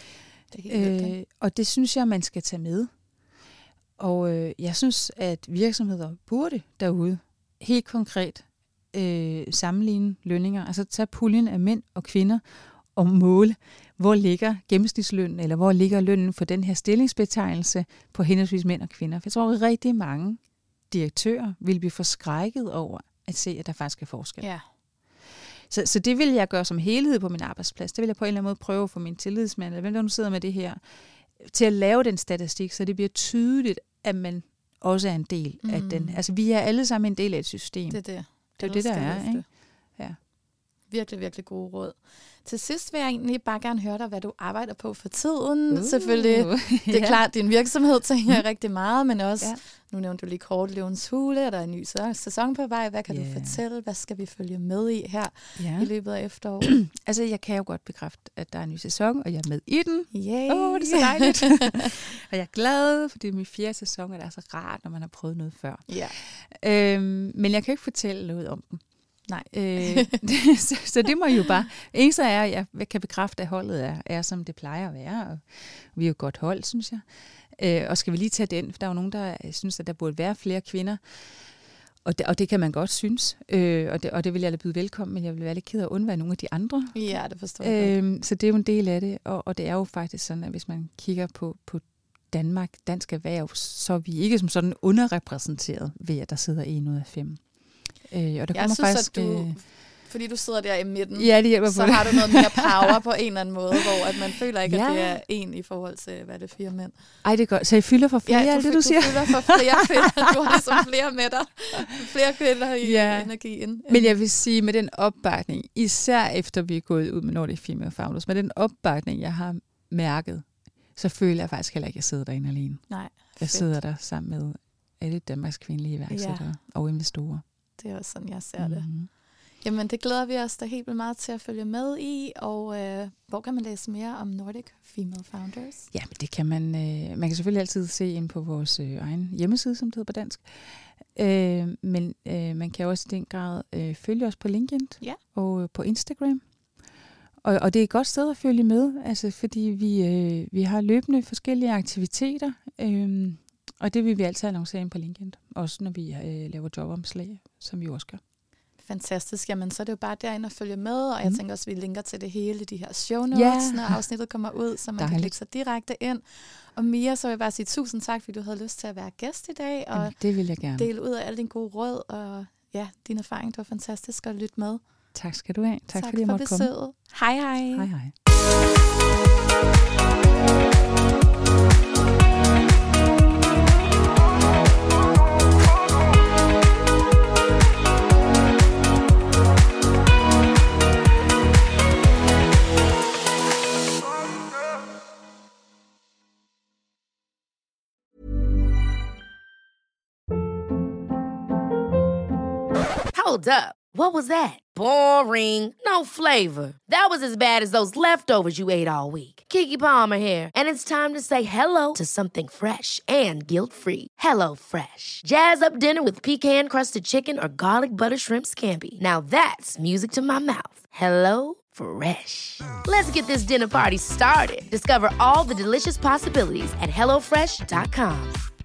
Det og det synes jeg, man skal tage med. Og jeg synes, at virksomheder burde derude helt konkret sammenligne lønninger. Altså tage puljen af mænd og kvinder og måle, hvor ligger gennemsnitslønnen, eller hvor ligger lønnen for den her stillingsbetegnelse på henholdsvis mænd og kvinder. For jeg tror, at rigtig mange direktører vil blive forskrækket over at se, at der faktisk er forskel. Ja. Så det vil jeg gøre som helhed på min arbejdsplads. Det vil jeg på en eller anden måde prøve for min tillidsmand, eller hvem der nu sidder med det her, til at lave den statistik, så det bliver tydeligt, at man også er en del af den. Altså vi er alle sammen en del af et system. Det er det. Det er det, der er. Ikke? Ja. Virkelig, virkelig gode råd. Til sidst vil jeg egentlig bare gerne høre dig, hvad du arbejder på for tiden. Selvfølgelig, det er klart, din virksomhed tænker jeg rigtig meget, men også, nu nævnte du lige kort Løvens Hule, og der er en ny sæson på vej. Hvad kan du fortælle? Hvad skal vi følge med i her i løbet af efteråret? Altså, jeg kan jo godt bekræfte, at der er en ny sæson, og jeg er med i den. Yay. Det er så dejligt. Og jeg er glad, for det er min 4. sæson, og det er så rart, når man har prøvet noget før. Men jeg kan ikke fortælle noget om den. Nej. Så det må jo bare. Eneste er, at jeg kan bekræfte, at holdet er som det plejer at være. Og vi er jo et godt hold, synes jeg. Og skal vi lige tage den, for der er jo nogen, der synes, at der burde være flere kvinder. Og det kan man godt synes. Og det vil jeg da byde velkommen, men jeg vil være lidt ked af at undvære nogle af de andre. Ja, det forstår jeg. Så det er jo en del af det. Og det er jo faktisk sådan, at hvis man kigger på Danmark, dansk erhverv, så er vi ikke som sådan underrepræsenteret ved, at der sidder 1 ud af 5. Og der jeg synes, faktisk, at fordi du sidder der i midten, så har du noget mere power på en eller anden måde, hvor at man føler ikke, at det er en i forhold til, hvad det er 4 mænd. Ej, det er godt. Så I fylder for flere, ja, det du siger? Ja, du fylder for flere kvinder. Du har ligesom flere med dig. Flere kvinder i energien. Men jeg vil sige, med den opbakning, især efter vi er gået ud med Nordic Female Founders, med den opbakning, jeg har mærket, så føler jeg faktisk heller ikke, at jeg sidder derinde alene. Nej, jeg sidder der sammen med alle Danmarks kvindelige iværksættere og investorer. Det er også sådan, jeg ser det. Jamen, det glæder vi os da helt vildt meget til at følge med i, og hvor kan man læse mere om Nordic Female Founders? Ja, men det kan man. Man kan selvfølgelig altid se ind på vores egen hjemmeside, som det hedder på dansk. Men man kan også i den grad følge os på LinkedIn og på Instagram. Og det er et godt sted at følge med, altså, fordi vi har løbende forskellige aktiviteter, og det vil vi altid annoncere ind på LinkedIn, også når vi laver jobomslag, som vi også gør. Fantastisk. Jamen, så er det jo bare derinde at følge med, og jeg tænker også, at vi linker til det hele i de her show notes, når afsnittet kommer ud, så man kan klikke sig direkte ind. Og Mia, så vil jeg bare sige tusind tak, fordi du havde lyst til at være gæst i dag, og det vil jeg gerne. Dele ud af alle dine gode råd, og din erfaring. Det var fantastisk at lytte med. Tak skal du have. Tak fordi jeg måtte komme. Besøget. Hej hej. Hej hej. Hold up. What was that? Boring. No flavor. That was as bad as those leftovers you ate all week. Keke Palmer here, and it's time to say hello to something fresh and guilt-free. Hello Fresh. Jazz up dinner with pecan-crusted chicken or garlic butter shrimp scampi. Now that's music to my mouth. Hello Fresh. Let's get this dinner party started. Discover all the delicious possibilities at hellofresh.com.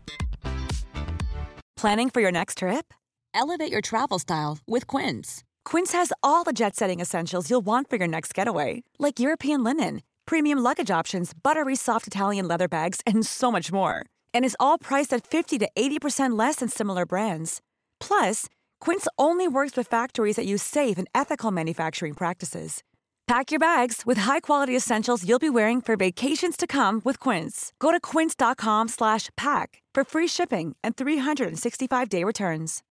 Planning for your next trip? Elevate your travel style with Quince. Quince has all the jet-setting essentials you'll want for your next getaway, like European linen, premium luggage options, buttery soft Italian leather bags, and so much more. And is all priced at 50 to 80% less than similar brands. Plus, Quince only works with factories that use safe and ethical manufacturing practices. Pack your bags with high-quality essentials you'll be wearing for vacations to come with Quince. Go to quince.com/pack for free shipping and 365-day returns.